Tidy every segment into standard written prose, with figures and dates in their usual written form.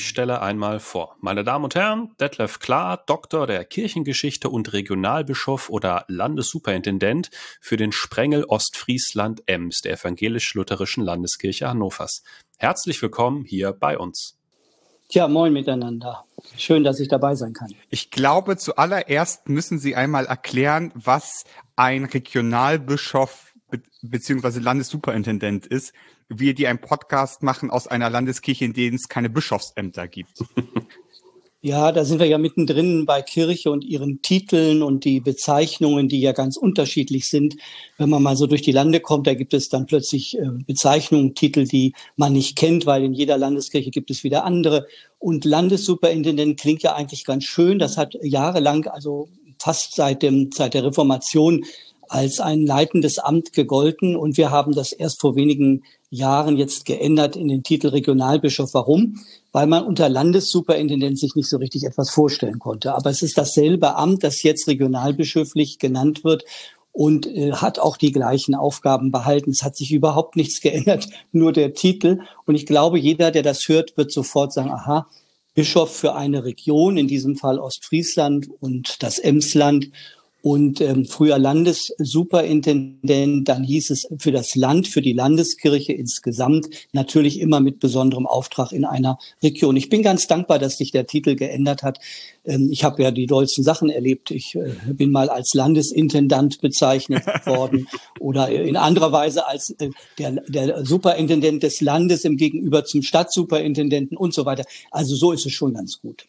Ich stelle einmal vor. Meine Damen und Herren, Detlef Klar, Doktor der Kirchengeschichte und Regionalbischof oder Landessuperintendent für den Sprengel Ostfriesland-Ems der Evangelisch-Lutherischen Landeskirche Hannovers. Herzlich willkommen hier bei uns. Ja, moin miteinander. Schön, dass ich dabei sein kann. Ich glaube, zuallererst müssen Sie einmal erklären, was ein Regionalbischof bzw. Landessuperintendent ist. Wir, die einen Podcast machen aus einer Landeskirche, in denen es keine Bischofsämter gibt. Ja, da sind wir ja mittendrin bei Kirche und ihren Titeln und die Bezeichnungen, die ja ganz unterschiedlich sind. Wenn man mal so durch die Lande kommt, da gibt es dann plötzlich Bezeichnungen, Titel, die man nicht kennt, weil in jeder Landeskirche gibt es wieder andere. Und Landessuperintendent klingt ja eigentlich ganz schön. Das hat jahrelang, also fast seit der Reformation, als ein leitendes Amt gegolten. Und wir haben das erst vor wenigen Jahren jetzt geändert in den Titel Regionalbischof. Warum? Weil man unter Landessuperintendent sich nicht so richtig etwas vorstellen konnte. Aber es ist dasselbe Amt, das jetzt regionalbischöflich genannt wird und hat auch die gleichen Aufgaben behalten. Es hat sich überhaupt nichts geändert, nur der Titel. Und ich glaube, jeder, der das hört, wird sofort sagen, aha, Bischof für eine Region, in diesem Fall Ostfriesland und das Emsland. Und früher Landessuperintendent, dann hieß es für das Land, für die Landeskirche insgesamt, natürlich immer mit besonderem Auftrag in einer Region. Ich bin ganz dankbar, dass sich der Titel geändert hat. Ich habe ja die dollsten Sachen erlebt. Ich bin mal als Landesintendant bezeichnet worden oder in anderer Weise als der Superintendent des Landes im Gegenüber zum Stadtsuperintendenten und so weiter. Also so ist es schon ganz gut.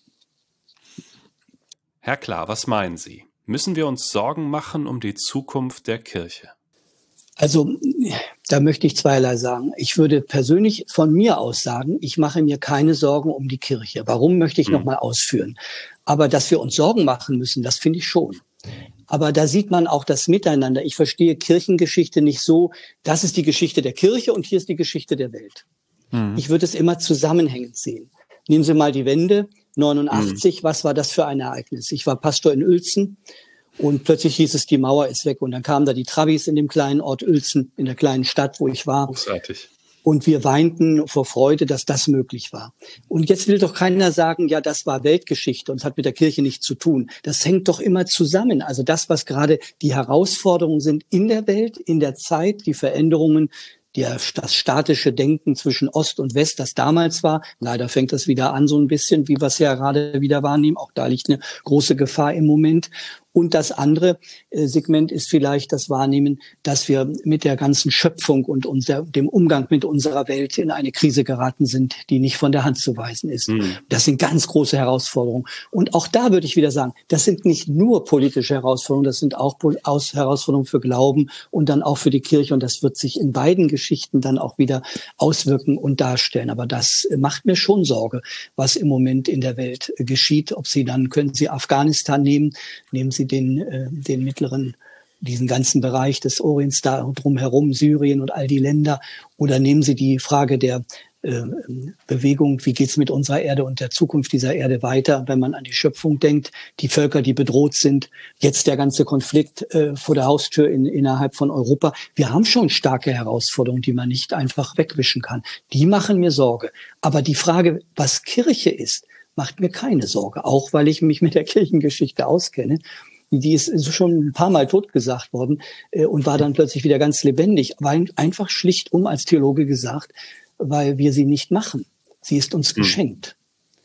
Herr Klar, was meinen Sie? Müssen wir uns Sorgen machen um die Zukunft der Kirche? Also, da möchte ich zweierlei sagen. Ich würde persönlich von mir aus sagen, ich mache mir keine Sorgen um die Kirche. Warum, möchte ich nochmal ausführen. Aber dass wir uns Sorgen machen müssen, das finde ich schon. Aber da sieht man auch das Miteinander. Ich verstehe Kirchengeschichte nicht so, das ist die Geschichte der Kirche und hier ist die Geschichte der Welt. Ich würde es immer zusammenhängend sehen. Nehmen Sie mal die Wende. 89, was war das für ein Ereignis? Ich war Pastor in Uelzen und plötzlich hieß es, die Mauer ist weg. Und dann kamen da die Trabbis in dem kleinen Ort Uelzen, in der kleinen Stadt, wo ich war. Großartig. Und wir weinten vor Freude, dass das möglich war. Und jetzt will doch keiner sagen, ja, das war Weltgeschichte und es hat mit der Kirche nichts zu tun. Das hängt doch immer zusammen. Also das, was gerade die Herausforderungen sind in der Welt, in der Zeit, die Veränderungen, das statische Denken zwischen Ost und West, das damals war. Leider fängt das wieder an so ein bisschen, wie wir es ja gerade wieder wahrnehmen. Auch da liegt eine große Gefahr im Moment. Und das andere Segment ist vielleicht das Wahrnehmen, dass wir mit der ganzen Schöpfung und dem Umgang mit unserer Welt in eine Krise geraten sind, die nicht von der Hand zu weisen ist. Das sind ganz große Herausforderungen. Und auch da würde ich wieder sagen, das sind nicht nur politische Herausforderungen, das sind auch Herausforderungen für Glauben und dann auch für die Kirche. Und das wird sich in beiden Geschichten dann auch wieder auswirken und darstellen. Aber das macht mir schon Sorge, was im Moment in der Welt geschieht. Können Sie Afghanistan nehmen Sie den mittleren, diesen ganzen Bereich des Orients da drumherum, Syrien und all die Länder, oder nehmen Sie die Frage der Bewegung, wie geht's mit unserer Erde und der Zukunft dieser Erde weiter, wenn man an die Schöpfung denkt, die Völker, die bedroht sind, jetzt der ganze Konflikt vor der Haustür innerhalb von Europa. Wir haben schon starke Herausforderungen, die man nicht einfach wegwischen kann. Die machen mir Sorge. Aber die Frage, was Kirche ist, macht mir keine Sorge, auch weil ich mich mit der Kirchengeschichte auskenne. Die ist schon ein paar Mal totgesagt worden und war dann plötzlich wieder ganz lebendig. Aber einfach schlicht als Theologe gesagt, weil wir sie nicht machen. Sie ist uns geschenkt.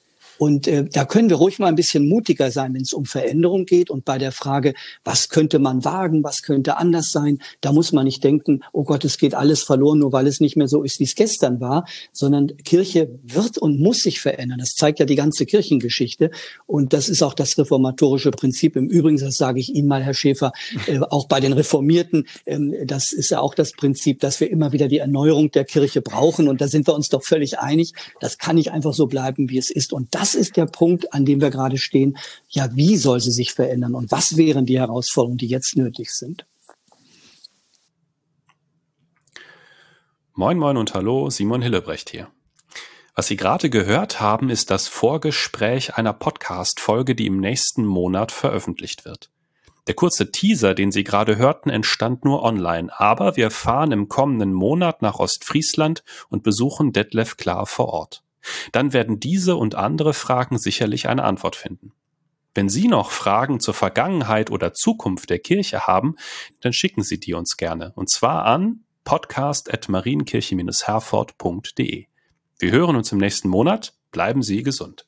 Und da können wir ruhig mal ein bisschen mutiger sein, wenn es um Veränderung geht. Und bei der Frage, was könnte man wagen, was könnte anders sein, da muss man nicht denken, oh Gott, es geht alles verloren, nur weil es nicht mehr so ist, wie es gestern war. Sondern Kirche wird und muss sich verändern. Das zeigt ja die ganze Kirchengeschichte. Und das ist auch das reformatorische Prinzip. Im Übrigen, das sage ich Ihnen mal, Herr Schäfer, auch bei den Reformierten, das ist ja auch das Prinzip, dass wir immer wieder die Erneuerung der Kirche brauchen. Und da sind wir uns doch völlig einig. Das kann nicht einfach so bleiben, wie es ist. Und das ist der Punkt, an dem wir gerade stehen. Ja, wie soll sie sich verändern und was wären die Herausforderungen, die jetzt nötig sind? Moin Moin und Hallo, Simon Hillebrecht hier. Was Sie gerade gehört haben, ist das Vorgespräch einer Podcast-Folge, die im nächsten Monat veröffentlicht wird. Der kurze Teaser, den Sie gerade hörten, entstand nur online, aber wir fahren im kommenden Monat nach Ostfriesland und besuchen Detlef Klar vor Ort. Dann werden diese und andere Fragen sicherlich eine Antwort finden. Wenn Sie noch Fragen zur Vergangenheit oder Zukunft der Kirche haben, dann schicken Sie die uns gerne. Und zwar an podcast@marienkirche-herford.de. Wir hören uns im nächsten Monat. Bleiben Sie gesund.